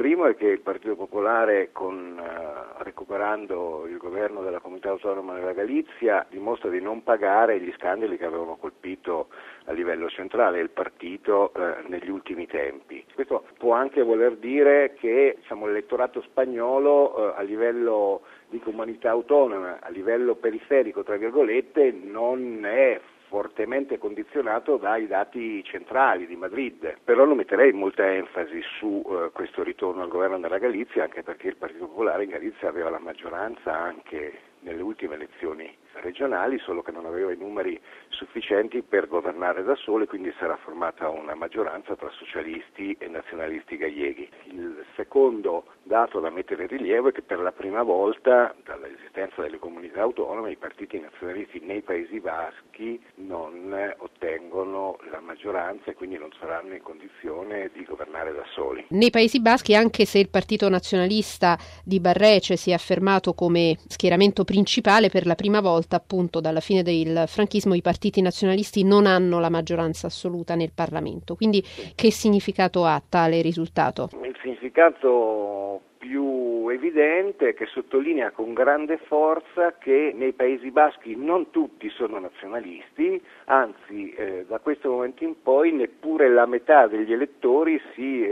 primo è che il Partito Popolare, recuperando il governo della Comunità Autonoma della Galizia, dimostra di non pagare gli scandali che avevano colpito a livello centrale il partito negli ultimi tempi. Questo può anche voler dire che l'elettorato spagnolo a livello di comunità autonoma, a livello periferico, tra virgolette, non è fortemente condizionato dai dati centrali di Madrid. Però non metterei molta enfasi su questo ritorno al governo della Galizia, anche perché il Partito Popolare in Galizia aveva la maggioranza anche nelle ultime elezioni regionali, solo che non aveva i numeri sufficienti per governare da solo, e quindi sarà formata una maggioranza tra socialisti e nazionalisti galleghi. Il secondo dato da mettere in rilievo è che per la prima volta dall'esistenza delle comunità autonome i partiti nazionalisti nei Paesi Baschi non ottengono la maggioranza e quindi non saranno in condizione di governare da soli. Nei Paesi Baschi, anche se il partito nazionalista di Barrece si è affermato come schieramento principale, per la prima volta appunto dalla fine del franchismo i partiti nazionalisti non hanno la maggioranza assoluta nel Parlamento. Quindi che significato ha tale risultato? Il significato più evidente è che sottolinea con grande forza che nei Paesi Baschi non tutti sono nazionalisti, anzi da questo momento in poi neppure la metà degli elettori si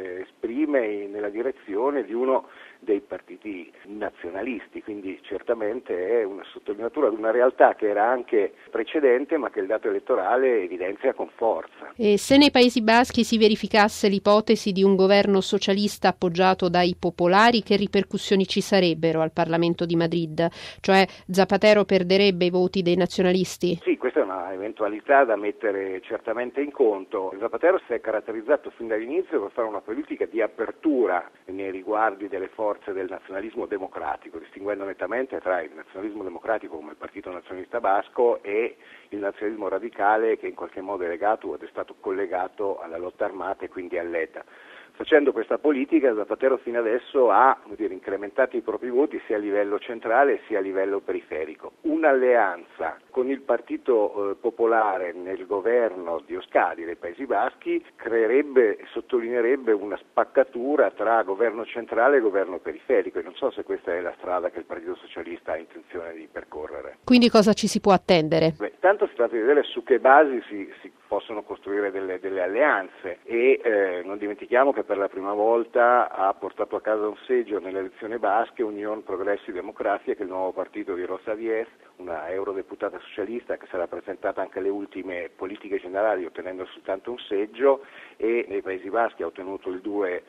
esprime nella direzione di uno dei partiti nazionalisti, quindi certamente è una sottolineatura di una realtà che era anche precedente ma che il dato elettorale evidenzia con forza. E se nei Paesi Baschi si verificasse l'ipotesi di un governo socialista appoggiato dai popolari, che ripercussioni ci sarebbero al Parlamento di Madrid? Cioè Zapatero perderebbe i voti dei nazionalisti? Sì, questa è una eventualità da mettere certamente in conto. Zapatero si è caratterizzato fin dall'inizio per fare una politica di apertura nei riguardi delle forze del nazionalismo democratico, distinguendo nettamente tra il nazionalismo democratico come il Partito Nazionalista Basco e il nazionalismo radicale, che in qualche modo è legato ed è stato collegato alla lotta armata e quindi all'ETA. Facendo questa politica Zapatero fino adesso ha incrementato i propri voti sia a livello centrale sia a livello periferico. Un'alleanza con il Partito Popolare nel governo di Euskadi dei Paesi Baschi creerebbe e sottolineerebbe una spaccatura tra governo centrale e governo periferico, e non so se questa è la strada che il Partito Socialista ha intenzione di percorrere. Quindi cosa ci si può attendere? Tanto si tratta di vedere su che basi si possono costruire delle alleanze, e non dimentichiamo che per la prima volta ha portato a casa un seggio nelle elezioni basche Unión Progressi Democracia, che è il nuovo partito di Rosa Díez, una eurodeputata socialista che sarà presentata anche alle ultime politiche generali ottenendo soltanto un seggio, e nei Paesi Baschi ha ottenuto il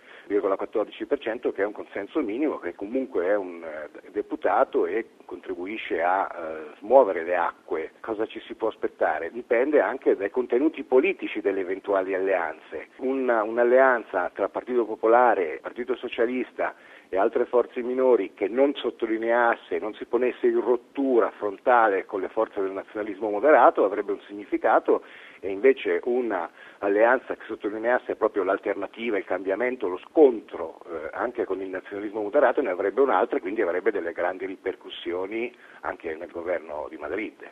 2,14%, che è un consenso minimo, che comunque è un deputato e contribuisce a smuovere le acque. Cosa ci si può aspettare? Dipende anche dai contenuti politici delle eventuali alleanze. Un'alleanza tra Partito Popolare, Partito Socialista e altre forze minori che non sottolineasse, non si ponesse in rottura frontale con le forze del nazionalismo moderato avrebbe un significato, e invece una alleanza che sottolineasse proprio l'alternativa, il cambiamento, lo scontro anche con il nazionalismo moderato ne avrebbe un'altra, e quindi avrebbe delle grandi ripercussioni anche nel governo di Madrid.